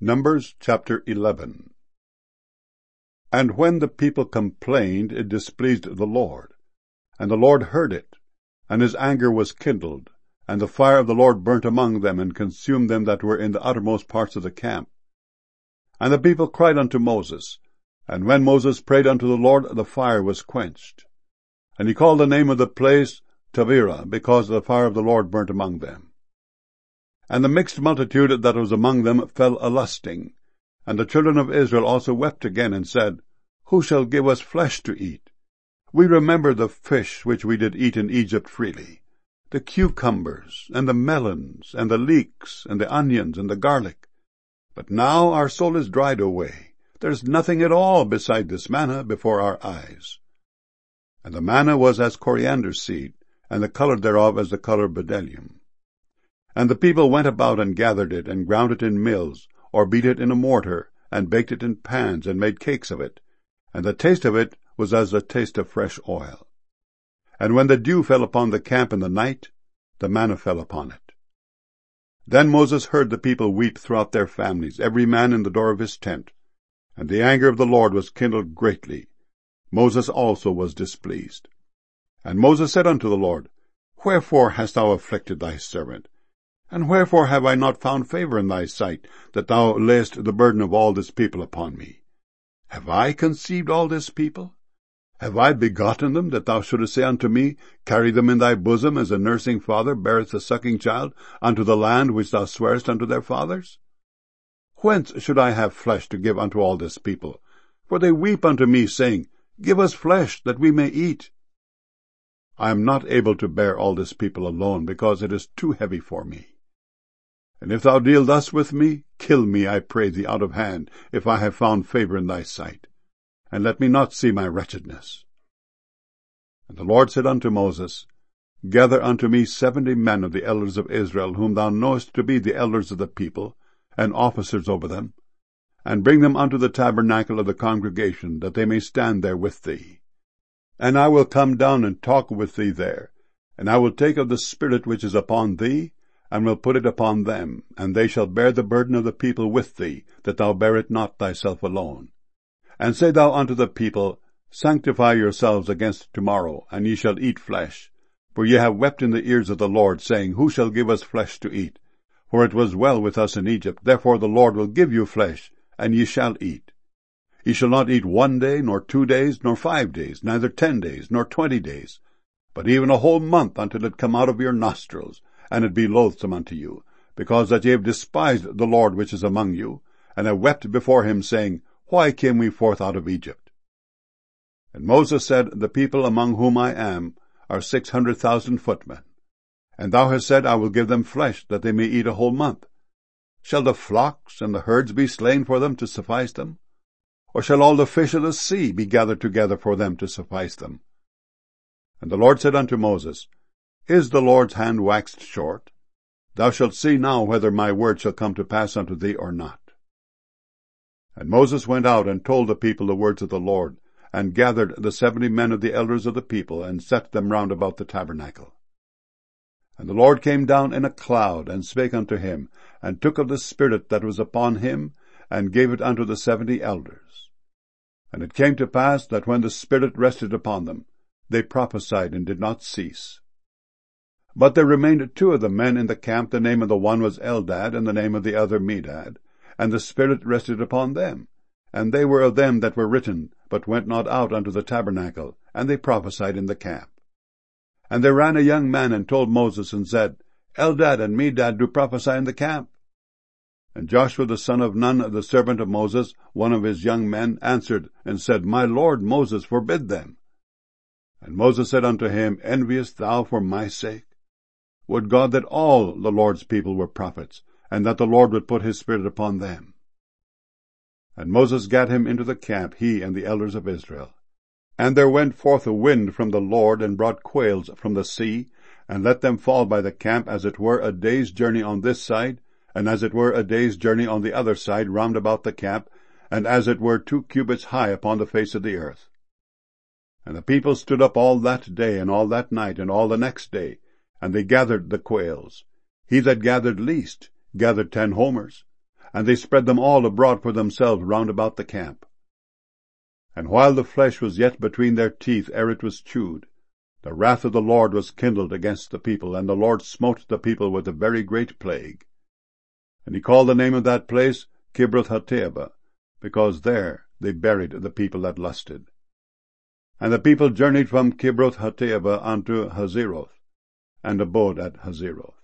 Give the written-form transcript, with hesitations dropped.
Numbers chapter 11. And when the people complained, it displeased the Lord. And the Lord heard it, and his anger was kindled, and the fire of the Lord burnt among them, and consumed them that were in the uttermost parts of the camp. And the people cried unto Moses, and when Moses prayed unto the Lord, the fire was quenched. And he called the name of the place Taberah, because the fire of the Lord burnt among them. And the mixed multitude that was among them fell a-lusting. And the children of Israel also wept again, and said, Who shall give us flesh to eat? We remember the fish which we did eat in Egypt freely, the cucumbers, and the melons, and the leeks, and the onions, and the garlic. But now our soul is dried away. There is nothing at all beside this manna before our eyes. And the manna was as coriander seed, and the color thereof as the color of bdellium. And the people went about and gathered it, and ground it in mills, or beat it in a mortar, and baked it in pans, and made cakes of it. And the taste of it was as the taste of fresh oil. And when the dew fell upon the camp in the night, the manna fell upon it. Then Moses heard the people weep throughout their families, every man in the door of his tent. And the anger of the Lord was kindled greatly. Moses also was displeased. And Moses said unto the Lord, Wherefore hast thou afflicted thy servant? And wherefore have I not found favor in thy sight, that thou layest the burden of all this people upon me? Have I conceived all this people? Have I begotten them, that thou shouldest say unto me, Carry them in thy bosom, as a nursing father beareth the sucking child, unto the land which thou swarest unto their fathers? Whence should I have flesh to give unto all this people? For they weep unto me, saying, Give us flesh, that we may eat. I am not able to bear all this people alone, because it is too heavy for me. And if thou deal thus with me, kill me, I pray thee, out of hand, if I have found favor in thy sight, and let me not see my wretchedness. And the Lord said unto Moses, Gather unto me 70 men of the elders of Israel, whom thou knowest to be the elders of the people, and officers over them, and bring them unto the tabernacle of the congregation, that they may stand there with thee. And I will come down and talk with thee there, and I will take of the Spirit which is upon thee, and will put it upon them, and they shall bear the burden of the people with thee, that thou bear it not thyself alone. And say thou unto the people, Sanctify yourselves against tomorrow, and ye shall eat flesh. For ye have wept in the ears of the Lord, saying, Who shall give us flesh to eat? For it was well with us in Egypt. Therefore the Lord will give you flesh, and ye shall eat. Ye shall not eat 1 day, nor 2 days, nor 5 days, neither 10 days, nor 20 days, but even a whole month, until it come out of your nostrils, and it be loathsome unto you, because that ye have despised the Lord which is among you, and have wept before him, saying, Why came we forth out of Egypt? And Moses said, The people among whom I am are 600,000 footmen. And thou hast said, I will give them flesh, that they may eat a whole month. Shall the flocks and the herds be slain for them to suffice them? Or shall all the fish of the sea be gathered together for them to suffice them? And the Lord said unto Moses, Is the Lord's hand waxed short? Thou shalt see now whether my word shall come to pass unto thee or not. And Moses went out and told the people the words of the Lord, and gathered the 70 men of the elders of the people, and set them round about the tabernacle. And the Lord came down in a cloud, and spake unto him, and took of the Spirit that was upon him, and gave it unto the 70 elders. And it came to pass that when the Spirit rested upon them, they prophesied and did not cease. But there remained 2 of the men in the camp. The name of the one was Eldad, and the name of the other Medad. And the Spirit rested upon them. And they were of them that were written, but went not out unto the tabernacle, and they prophesied in the camp. And there ran a young man, and told Moses, and said, Eldad and Medad do prophesy in the camp. And Joshua the son of Nun, the servant of Moses, one of his young men, answered, and said, My lord Moses, forbid them. And Moses said unto him, Enviest thou for my sake? Would God that all the Lord's people were prophets, and that the Lord would put his Spirit upon them. And Moses gat him into the camp, he and the elders of Israel. And there went forth a wind from the Lord, and brought quails from the sea, and let them fall by the camp, as it were a day's journey on this side, and as it were a day's journey on the other side round about the camp, and as it were 2 cubits high upon the face of the earth. And the people stood up all that day, and all that night, and all the next day, and they gathered the quails. He that gathered least gathered 10 homers, and they spread them all abroad for themselves round about the camp. And while the flesh was yet between their teeth ere it was chewed, the wrath of the Lord was kindled against the people, and the Lord smote the people with a very great plague. And he called the name of that place Kibroth-Hattaavah, because there they buried the people that lusted. And the people journeyed from Kibroth-Hattaavah unto Hazeroth, and abode at Hazeroth.